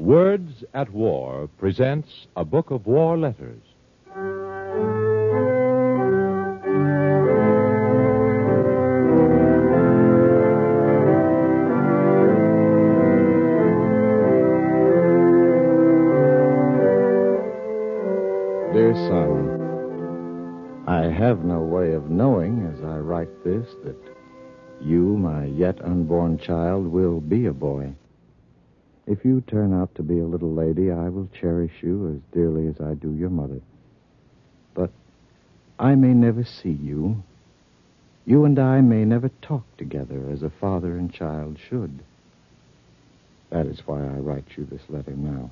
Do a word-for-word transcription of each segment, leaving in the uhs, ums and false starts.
Words at War presents a book of war letters. Dear son, I have no way of knowing as I write this that you, my yet unborn child, will be a boy. If you turn out to be a little lady, I will cherish you as dearly as I do your mother. But I may never see you. You and I may never talk together as a father and child should. That is why I write you this letter now.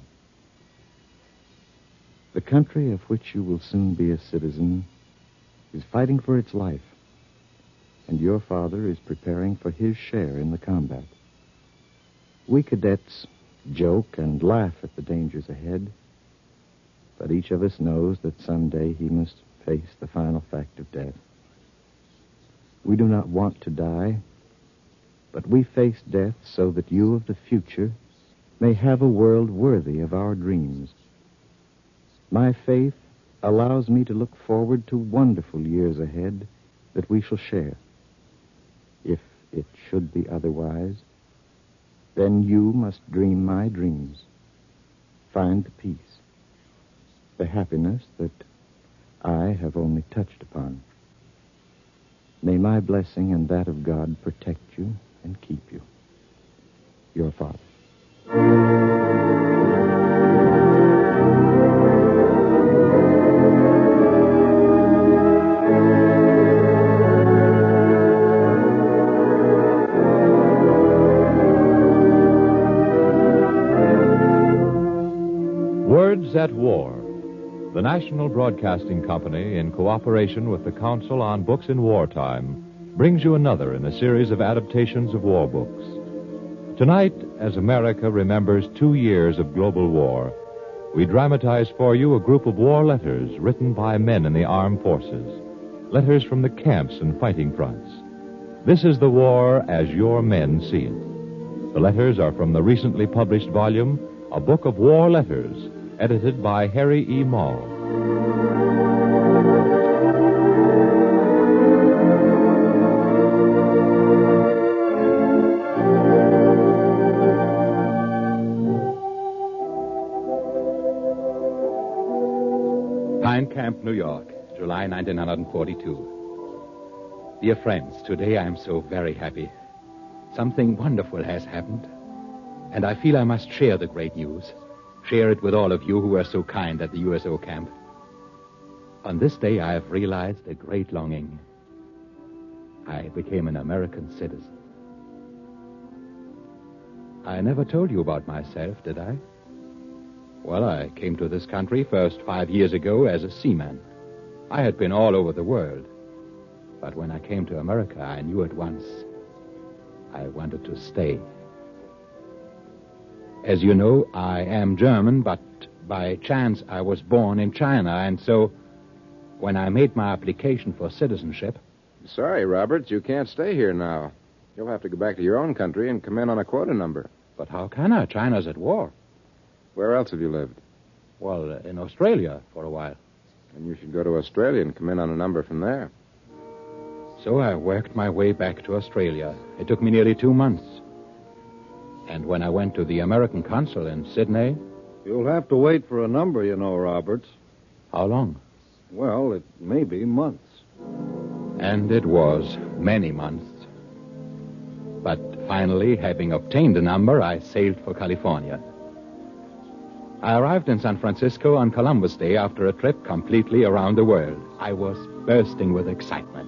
The country of which you will soon be a citizen is fighting for its life, and your father is preparing for his share in the combat. We cadets joke and laugh at the dangers ahead, but each of us knows that someday he must face the final fact of death. We do not want to die, but we face death so that you of the future may have a world worthy of our dreams. My faith allows me to look forward to wonderful years ahead that we shall share. If it should be otherwise, then you must dream my dreams. Find the peace, the happiness that I have only touched upon. May my blessing and that of God protect you and keep you. Your father. Words at War, the National Broadcasting Company, in cooperation with the Council on Books in Wartime, brings you another in a series of adaptations of war books. Tonight, as America remembers two years of global war, we dramatize for you a group of war letters written by men in the armed forces, letters from the camps and fighting fronts. This is the war as your men see it. The letters are from the recently published volume, A Book of War Letters, edited by Harry E. Maul. Pine Camp, New York, July nineteen forty-two. Dear friends, today I am so very happy. Something wonderful has happened, and I feel I must share the great news. Share it with all of you who were so kind at the U S O camp. On this day, I have realized a great longing. I became an American citizen. I never told you about myself, did I? Well, I came to this country first five years ago as a seaman. I had been all over the world. But when I came to America, I knew at once I wanted to stay. As you know, I am German, but by chance I was born in China, and so when I made my application for citizenship... Sorry, Roberts, you can't stay here now. You'll have to go back to your own country and come in on a quota number. But how can I? China's at war. Where else have you lived? Well, uh, in Australia for a while. And you should go to Australia and come in on a number from there. So I worked my way back to Australia. It took me nearly two months. And when I went to the American consul in Sydney... You'll have to wait for a number, you know, Roberts. How long? Well, it may be months. And it was many months. But finally, having obtained a number, I sailed for California. I arrived in San Francisco on Columbus Day after a trip completely around the world. I was bursting with excitement.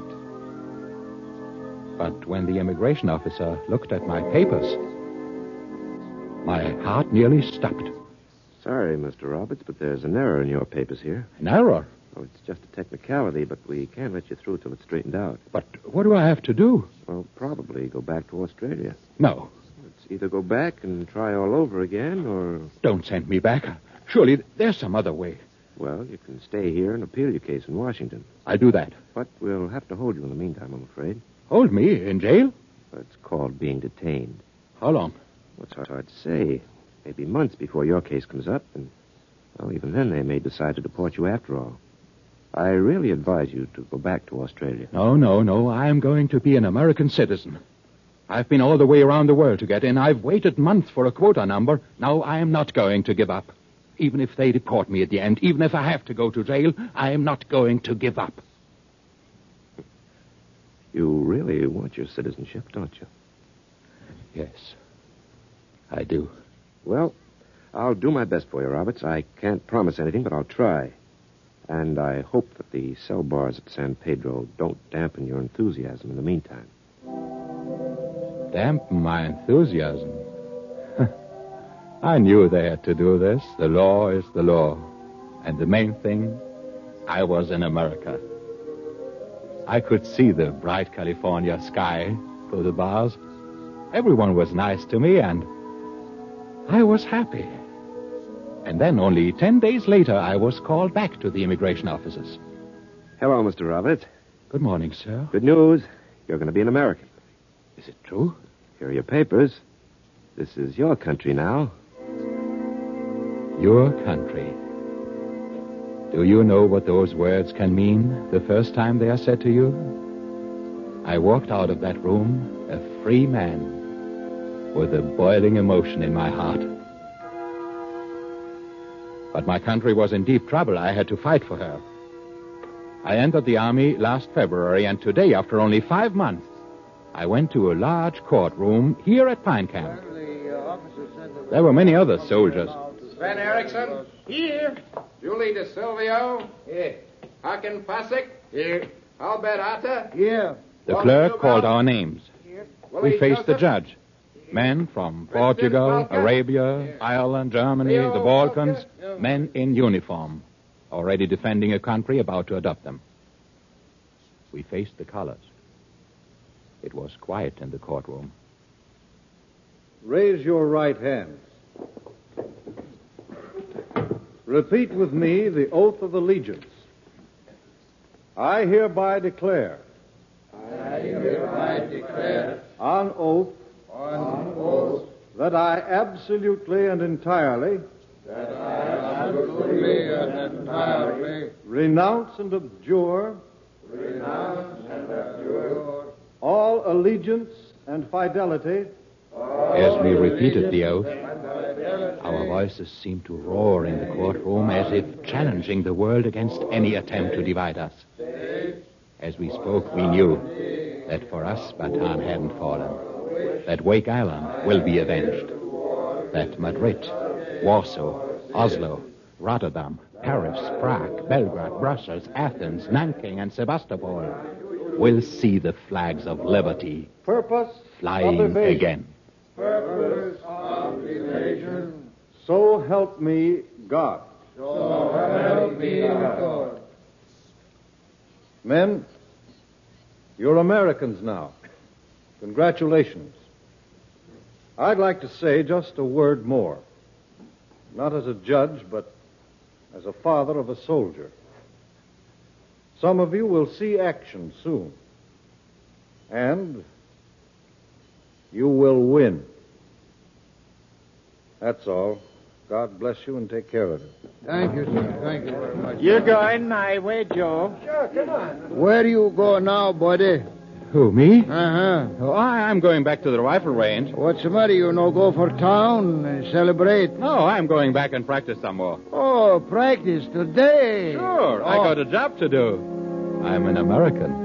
But when the immigration officer looked at my papers... my heart nearly stopped. Sorry, Mister Roberts, but there's an error in your papers here. An error? Oh, it's just a technicality, but we can't let you through till it's straightened out. But what do I have to do? Well, probably go back to Australia. No. It's either go back and try all over again, or... Don't send me back. Surely there's some other way. Well, you can stay here and appeal your case in Washington. I'll do that. But we'll have to hold you in the meantime, I'm afraid. Hold me in jail? It's called being detained. How long? Well, it's hard to say. Maybe months before your case comes up, and, well, even then they may decide to deport you after all. I really advise you to go back to Australia. No, no, no. I'm going to be an American citizen. I've been all the way around the world to get in. I've waited months for a quota number. Now I am not going to give up. Even if they deport me at the end, even if I have to go to jail, I am not going to give up. You really want your citizenship, don't you? Yes, I do. Well, I'll do my best for you, Roberts. I can't promise anything, but I'll try. And I hope that the cell bars at San Pedro don't dampen your enthusiasm in the meantime. Dampen my enthusiasm? I knew they had to do this. The law is the law. And the main thing, I was in America. I could see the bright California sky through the bars. Everyone was nice to me, and I was happy. And then only ten days later, I was called back to the immigration offices. Hello, Mister Roberts. Good morning, sir. Good news. You're going to be an American. Is it true? Here are your papers. This is your country now. Your country. Do you know what those words can mean the first time they are said to you? I walked out of that room a free man with a boiling emotion in my heart. But my country was in deep trouble. I had to fight for her. I entered the Army last February, and today, after only five months, I went to a large courtroom here at Pine Camp. There were many other soldiers. Sven Erickson? Here. Julie De Silvio? Here. Haken Pasic? Here. Albert Atta? Here. The clerk called our names. Here. We faced the judge. Men from Portugal, Arabia, Ireland, Germany, the Balkans, men in uniform, already defending a country about to adopt them. We faced the colors. It was quiet in the courtroom. Raise your right hands. Repeat with me the oath of allegiance. I hereby declare. I hereby declare. On oath. On oath. That I absolutely and entirely. That I absolutely and entirely. Renounce and abjure. Renounce and abjure. All allegiance and fidelity. As we repeated the oath, our voices seemed to roar in the courtroom as if challenging the world against any attempt to divide us. As we spoke, we knew that for us, Bataan hadn't fallen, that Wake Island will be avenged, that Madrid, Warsaw, Oslo, Rotterdam, Paris, Prague, Belgrade, Brussels, Athens, Nanking, and Sebastopol will see the flags of liberty Purpose flying of evasion. again. Purpose of evasion. So help me God. So help me God. Men, you're Americans now. Congratulations. I'd like to say just a word more. Not as a judge, but as a father of a soldier. Some of you will see action soon. And you will win. That's all. God bless you and take care of it. Thank you, sir. Thank you very much. You're going my way, Joe. Sure, come on. Where do you go now, buddy? Who, me? Uh-huh. Oh, I, I'm going back to the rifle range. What's the matter? You no go for town and celebrate? No, I'm going back and practice some more. Oh, practice today. Sure, oh. I got a job to do. I'm an American.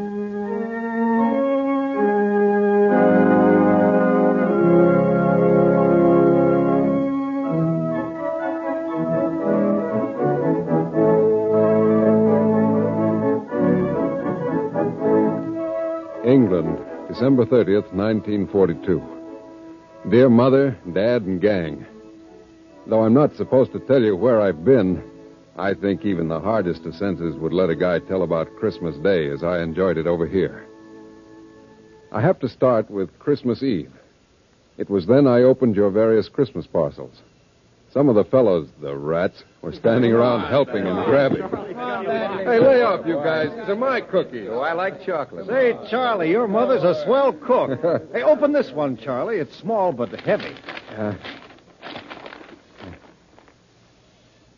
England, December thirtieth, nineteen forty-two. Dear Mother, Dad, and gang, though I'm not supposed to tell you where I've been, I think even the hardest of senses would let a guy tell about Christmas Day as I enjoyed it over here. I have to start with Christmas Eve. It was then I opened your various Christmas parcels. Some of the fellows, the rats, were standing around helping and grabbing. Hey, lay off, you guys. These are my cookies. Oh, I like chocolate. Say, Charlie, your mother's a swell cook. Hey, open this one, Charlie. It's small but heavy. Uh,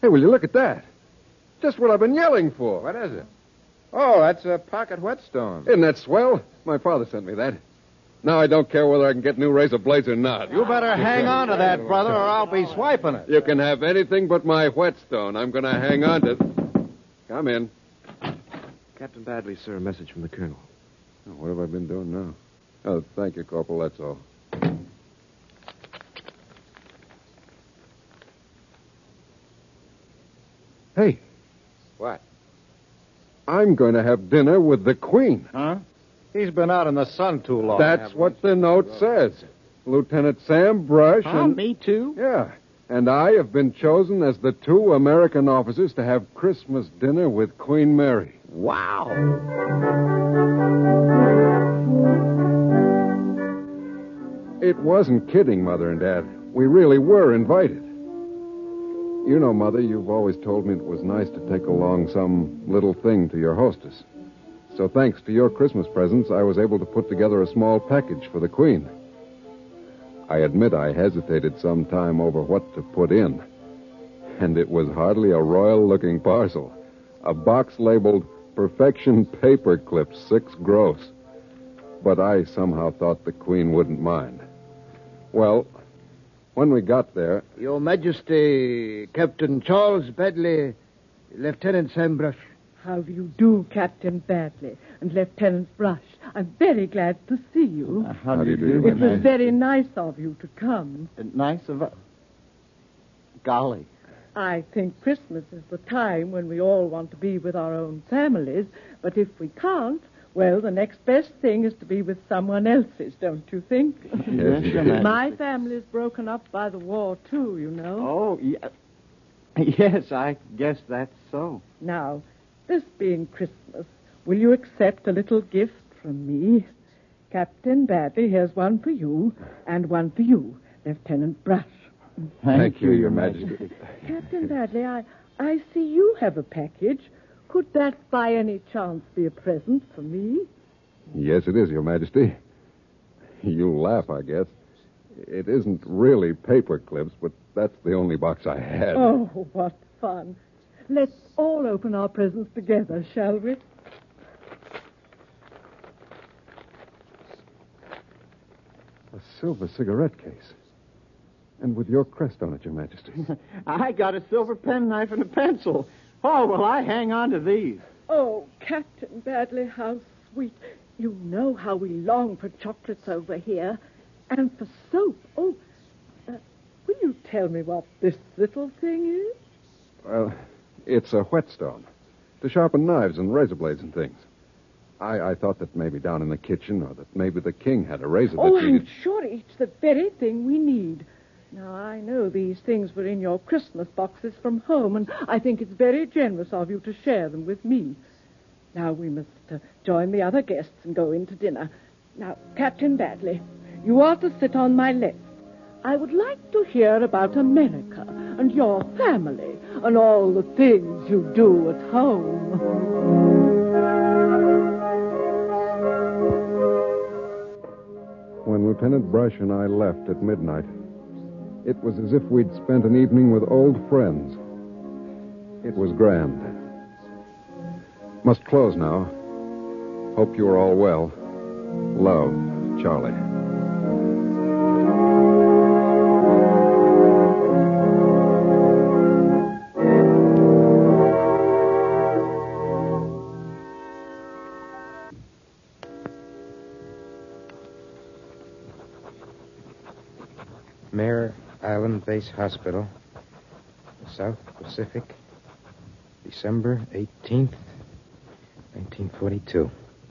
Hey, will you look at that? Just what I've been yelling for. What is it? Oh, that's a pocket whetstone. Isn't that swell? My father sent me that. Now I don't care whether I can get new razor blades or not. You better hang on to that, brother, or I'll be swiping it. You can have anything but my whetstone. I'm going to hang on to... Come in. Captain Badley, sir, a message from the colonel. Oh, what have I been doing now? Oh, thank you, Corporal, that's all. Hey. What? I'm going to have dinner with the Queen. Huh? He's been out in the sun too long. That's what the note says. Lieutenant Sam Brush Huh, and... me too? Yeah. And I have been chosen as the two American officers to have Christmas dinner with Queen Mary. Wow. It wasn't kidding, Mother and Dad. We really were invited. You know, Mother, you've always told me it was nice to take along some little thing to your hostess. So thanks to your Christmas presents, I was able to put together a small package for the Queen. I admit I hesitated some time over what to put in. And it was hardly a royal-looking parcel. A box labeled Perfection Paper Clips, six gross. But I somehow thought the Queen wouldn't mind. Well, when we got there... Your Majesty, Captain Charles Badley, Lieutenant Sam Brush. How do you do, Captain Badley and Lieutenant Brush? I'm very glad to see you. Uh, how, how do you do? It was very nice of you to come. Uh, nice of us? Golly. I think Christmas is the time when we all want to be with our own families, but if we can't, well, the next best thing is to be with someone else's, don't you think? Yes, Your Majesty. My family's broken up by the war, too, you know. Oh, yeah. Yes, I guess that's so. Now, this being Christmas, will you accept a little gift from me? Captain Badley, here's one for you, and one for you, Lieutenant Brush. Thank, Thank you, Your Majesty. Captain Badley, I, I see you have a package. Could that by any chance be a present for me? Yes, it is, Your Majesty. You'll laugh, I guess. It isn't really paper clips, but that's the only box I had. Oh, what fun. Let's all open our presents together, shall we? A silver cigarette case. And with your crest on it, Your Majesty. I got a silver penknife and a pencil. Oh, well, I hang on to these. Oh, Captain Badley, how sweet. You know how we long for chocolates over here. And for soap. Oh, uh, will you tell me what this little thing is? Well, it's a whetstone. To sharpen knives and razor blades and things. I, I thought that maybe down in the kitchen or that maybe the king had a razor Oh, that I'm needed... sure it's the very thing we need. Now, I know these things were in your Christmas boxes from home, and I think it's very generous of you to share them with me. Now, we must uh, join the other guests and go in to dinner. Now, Captain Badley, you are to sit on my left. I would like to hear about America and your family and all the things you do at home. When Lieutenant Brush and I left at midnight, it was as if we'd spent an evening with old friends. It was grand. Must close now. Hope you are all well. Love, Charlie. Mare Island Base Hospital, South Pacific, December eighteenth, nineteen forty-two.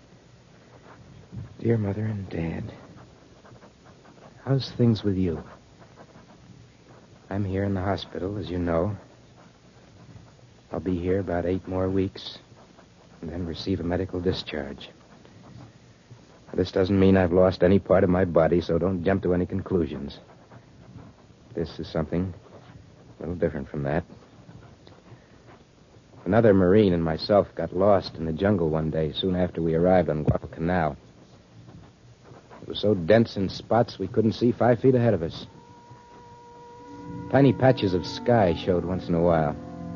Dear Mother and Dad, how's things with you? I'm here in the hospital, as you know. I'll be here about eight more weeks and then receive a medical discharge. This doesn't mean I've lost any part of my body, so don't jump to any conclusions. This is something a little different from that. Another Marine and myself got lost in the jungle one day soon after we arrived on Guadalcanal. It was so dense in spots we couldn't see five feet ahead of us. Tiny patches of sky showed once in a while.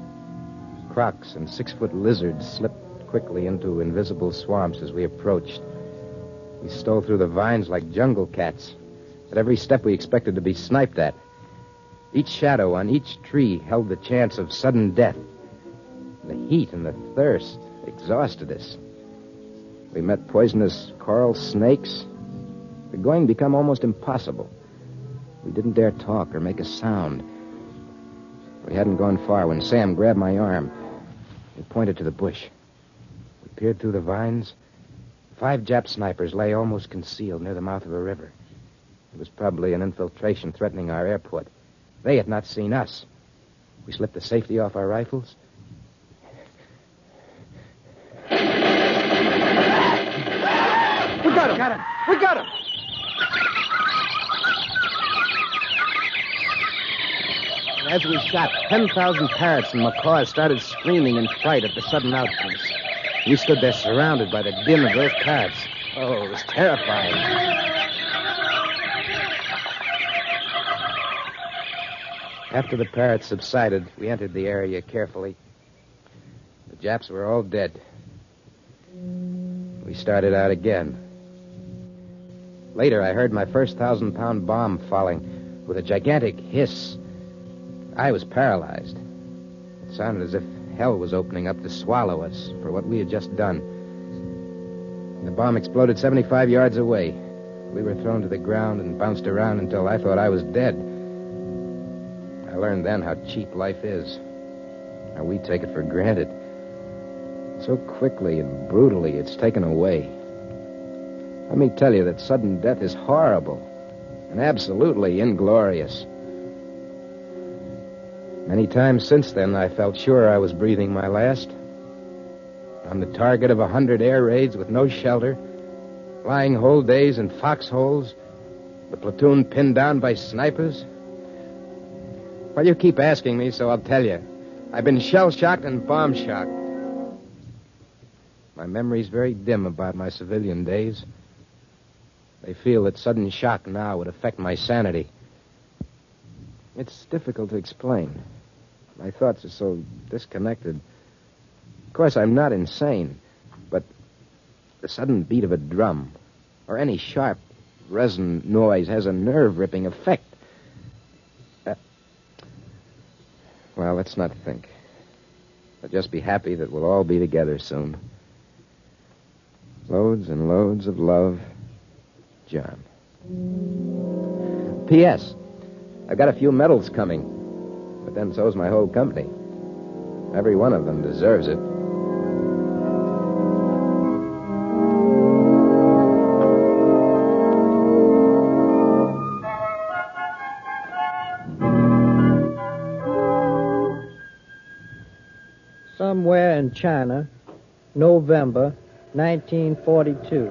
crocs and six-foot lizards slipped quickly into invisible swamps as we approached. We stole through the vines like jungle cats. At every step we expected to be sniped at. Each shadow on each tree held the chance of sudden death. The heat and the thirst exhausted us. We met poisonous coral snakes. The going became almost impossible. We didn't dare talk or make a sound. We hadn't gone far when Sam grabbed my arm. He pointed to the bush. We peered through the vines. Five Jap snipers lay almost concealed near the mouth of a river. It was probably an infiltration threatening our airport. They had not seen us. We slipped the safety off our rifles. We got him! Got him! We got him! As we shot, ten thousand parrots and macaws started screaming in fright at the sudden outburst. We stood there surrounded by the din of those parrots. Oh, it was terrifying. After the parrots subsided, we entered the area carefully. The Japs were all dead. We started out again. Later, I heard my first thousand-pound bomb falling with a gigantic hiss. I was paralyzed. It sounded as if hell was opening up to swallow us for what we had just done. The bomb exploded seventy-five yards away. We were thrown to the ground and bounced around until I thought I was dead. I learned then how cheap life is, how we take it for granted. So quickly and brutally it's taken away. Let me tell you that sudden death is horrible and absolutely inglorious. Many times since then, I felt sure I was breathing my last. I'm the target of a hundred air raids with no shelter, lying whole days in foxholes, the platoon pinned down by snipers. Well, you keep asking me, so I'll tell you. I've been shell-shocked and bomb-shocked. My memory's very dim about my civilian days. They feel that sudden shock now would affect my sanity. It's difficult to explain. My thoughts are so disconnected. Of course, I'm not insane, but the sudden beat of a drum or any sharp resin noise has a nerve-ripping effect. Uh, well, let's not think. I'll just be happy that we'll all be together soon. Loads and loads of love, John. P S I've got a few medals coming, but then so's my whole company. Every one of them deserves it. Somewhere in China, November nineteen forty-two.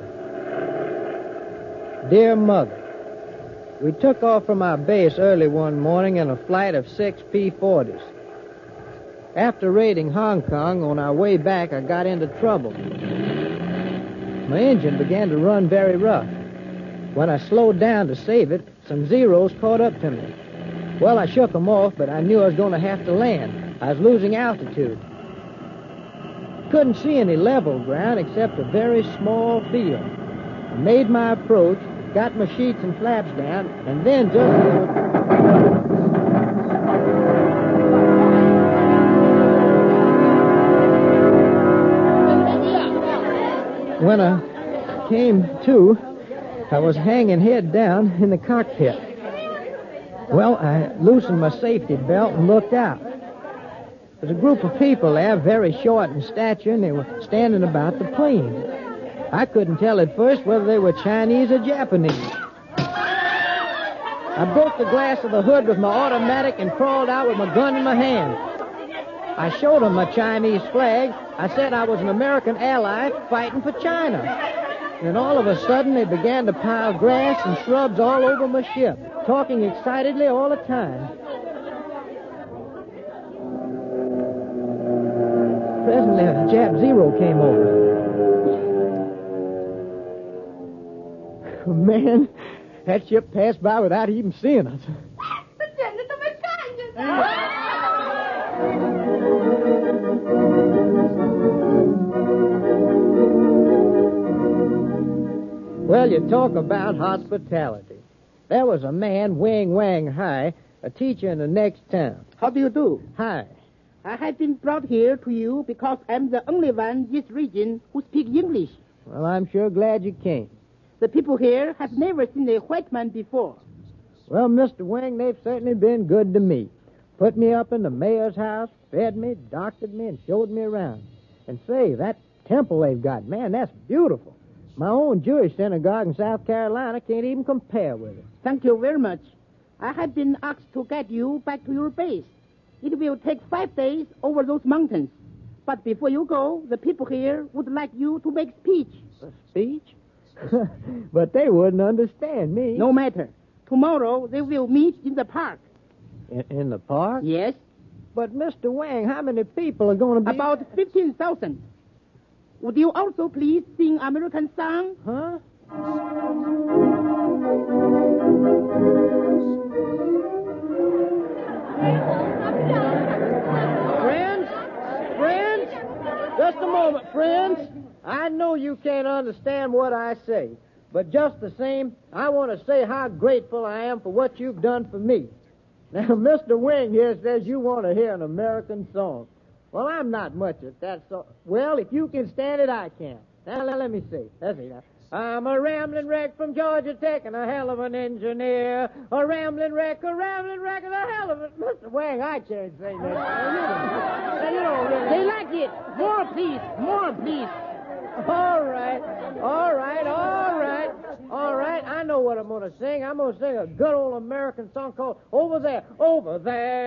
Dear Mother, we took off from our base early one morning in a flight of six P forties. After raiding Hong Kong, on our way back, I got into trouble. My engine began to run very rough. When I slowed down to save it, some Zeros caught up to me. Well, I shook them off, but I knew I was going to have to land. I was losing altitude. Couldn't see any level ground except a very small field. I made my approach, got my sheets and flaps down, and then just... When I came to, I was hanging head down in the cockpit. Well, I loosened my safety belt and looked out. There's a group of people there, very short in stature, and they were standing about the plane. I couldn't tell at first whether they were Chinese or Japanese. I broke the glass of the hood with my automatic and crawled out with my gun in my hand. I showed them my Chinese flag. I said I was an American ally fighting for China. And all of a sudden, they began to pile grass and shrubs all over my ship, talking excitedly all the time. Presently, a Jap Zero came over. Man, that ship passed by without even seeing us. Well, you talk about hospitality. There was a man, Wang Wang Hai, a teacher in the next town. How do you do? Hi. I have been brought here to you because I'm the only one in this region who speaks English. Well, I'm sure glad you came. The people here have never seen a white man before. Well, Mister Wang, they've certainly been good to me. Put me up in the mayor's house, fed me, doctored me, and showed me around. And say, that temple they've got, man, that's beautiful. My own Jewish synagogue in South Carolina can't even compare with it. Thank you very much. I have been asked to get you back to your base. It will take five days over those mountains. But before you go, the people here would like you to make speech. A speech? But they wouldn't understand me. No matter. Tomorrow they will meet in the park. In, in the park? Yes. But, Mister Wang, how many people are going to be... About fifteen thousand. Would you also please sing American song? Huh? Friends? Friends? Just a moment, friends. I know you can't understand what I say, but just the same, I want to say how grateful I am for what you've done for me. Now, Mister Wing here says you want to hear an American song. Well, I'm not much at that song. Well, if you can stand it, I can. Now, let me see. Let's see now. I'm a rambling wreck from Georgia Tech and a hell of an engineer. A rambling wreck, a rambling wreck and a hell of a... Mister Wang, I can't sing that. Now, you don't really... They like it. More, please. More, please. All right. All right. All right. All right. I know what I'm going to sing. I'm going to sing a good old American song called Over There. Over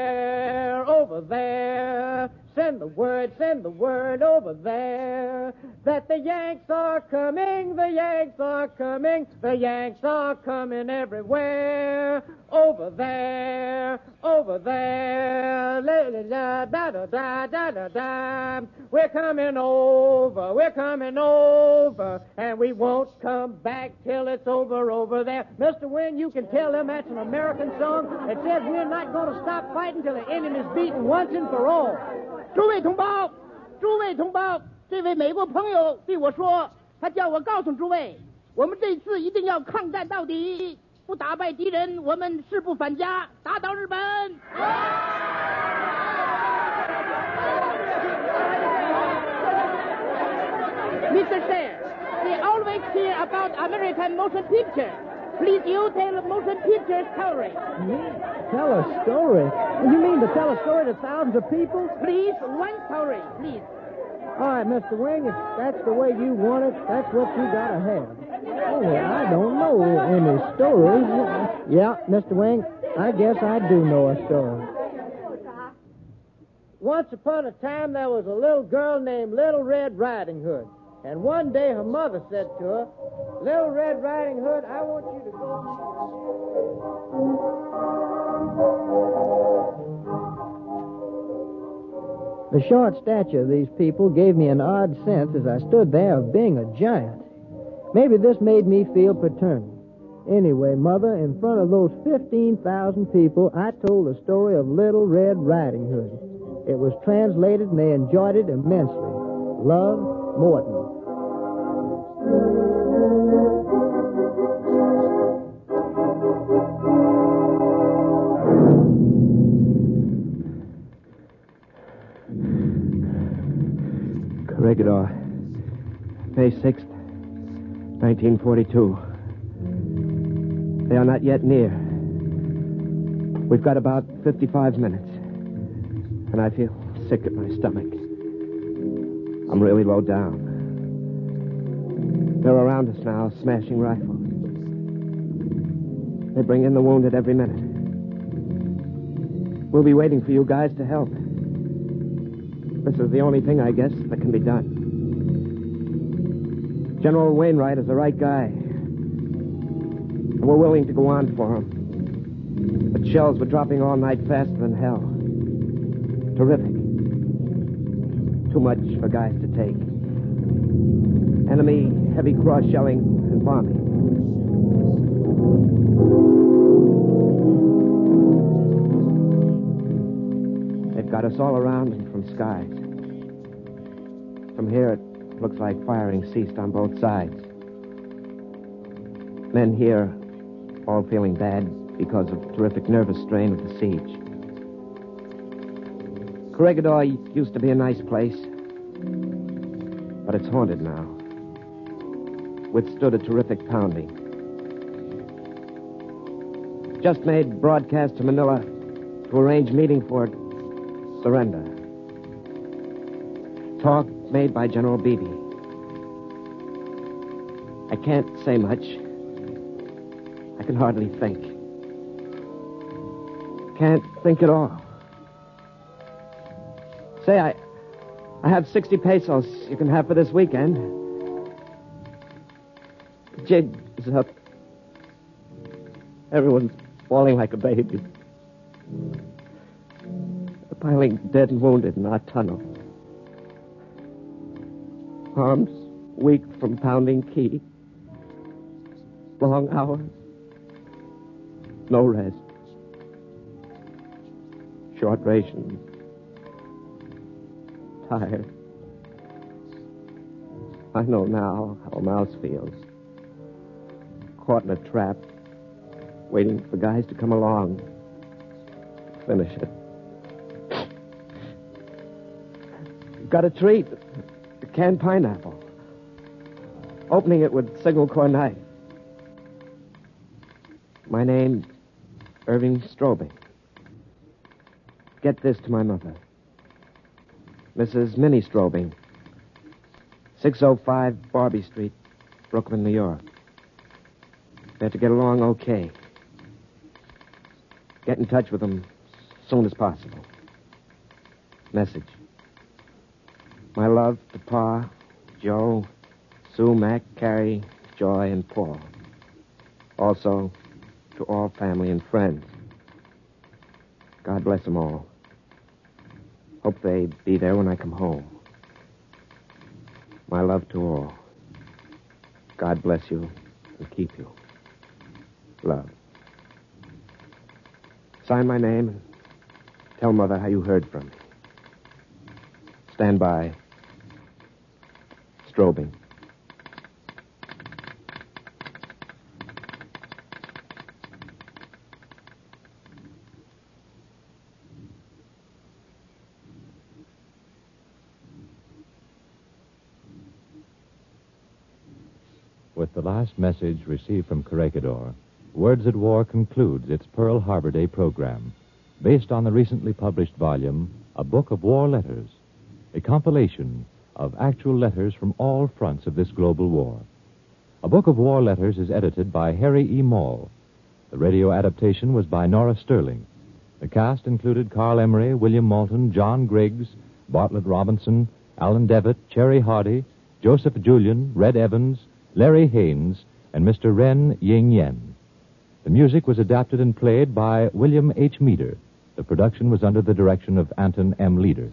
there. Over there. Send the word, send the word over there, that the Yanks are coming, the Yanks are coming, the Yanks are coming everywhere. Over there, over there, la da da da da da da. We're coming over, we're coming over, and we won't come back till it's over, over there. Mister Wynn, you can tell them that's an American song that says we're not going to stop fighting till the enemy's beaten once and for all. 诸位同胞，诸位同胞，这位美国朋友对我说，他叫我告诉诸位，我们这次一定要抗战到底，不打败敌人，我们誓不返家，打倒日本。Mister Sayre, they always hear about American motion picture. Please, you tell a motion picture story. Me? Tell a story? You mean to tell a story to thousands of people? Please, one story, please. All right, Mister Wing, if that's the way you want it, that's what you gotta have. Oh, well, I don't know any stories. Yeah, Mister Wing, I guess I do know a story. Once upon a time, there was a little girl named Little Red Riding Hood. And one day her mother said to her, Little Red Riding Hood, I want you to go... The short stature of these people gave me an odd sense as I stood there of being a giant. Maybe this made me feel paternal. Anyway, Mother, in front of those fifteen thousand people, I told the story of Little Red Riding Hood. It was translated and they enjoyed it immensely. Love, Morton. Corregidor, May sixth, nineteen forty-two. They are not yet near. We've got about fifty-five minutes, and I feel sick at my stomach. I'm really low down. They're around us now, smashing rifles. They bring in the wounded every minute. We'll be waiting for you guys to help. This is the only thing, I guess, that can be done. General Wainwright is the right guy. And we're willing to go on for him. But shells were dropping all night faster than hell. Terrific. Too much for guys to take. Enemy heavy cross-shelling and bombing. They've got us all around and from skies. From here, it looks like firing ceased on both sides. Men here all feeling bad because of terrific nervous strain of the siege. Corregidor used to be a nice place, but it's haunted now. Withstood a terrific pounding. Just made broadcast to Manila to arrange meeting for surrender. Talk made by General Beebe. I can't say much. I can hardly think. Can't think at all. Say, I I have sixty pesos you can have for this weekend. The jig is up. Everyone's falling like a baby. They're piling dead and wounded in our tunnel. Arms weak from pounding key. Long hours. No rest. Short rations. Tired. I know now how a mouse feels. Caught in a trap. Waiting for guys to come along. Finish it. Got a treat. A canned pineapple. Opening it with signal core knife. My name's Irving Strobing. Get this to my mother. Missus Minnie Strobing. six oh five Barbie Street, Brooklyn, New York. They have to get along okay. Get in touch with them as soon as possible. Message. My love to Pa, Joe, Sue, Mac, Carrie, Joy, and Paul. Also, to all family and friends. God bless them all. Hope they be there when I come home. My love to all. God bless you and keep you. Love. Sign my name and tell Mother how you heard from me. Stand by. Strobing. With the last message received from Corregidor, Words at War concludes its Pearl Harbor Day program, based on the recently published volume, A Book of War Letters, a compilation of actual letters from all fronts of this global war. A Book of War Letters is edited by Harry E. Mall. The radio adaptation was by Nora Sterling. The cast included Carl Emery, William Moulton, John Griggs, Bartlett Robinson, Alan Devitt, Cherry Hardy, Joseph Julian, Red Evans, Larry Haynes, and Mister Ren Ying Yen. The music was adapted and played by William H. Meader. The production was under the direction of Anton M. Leader.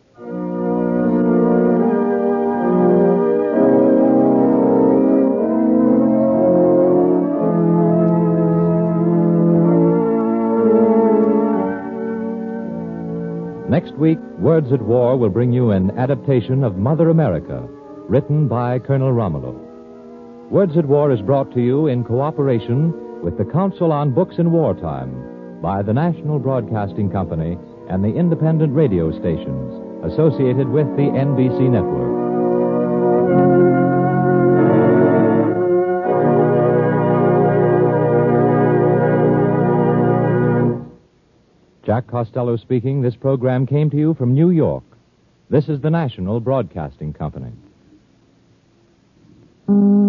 Next week, Words at War will bring you an adaptation of Mother America, written by Colonel Romulo. Words at War is brought to you in cooperation with the Council on Books in Wartime by the National Broadcasting Company and the independent radio stations associated with the N B C network. Jack Costello speaking. This program came to you from New York. This is the National Broadcasting Company.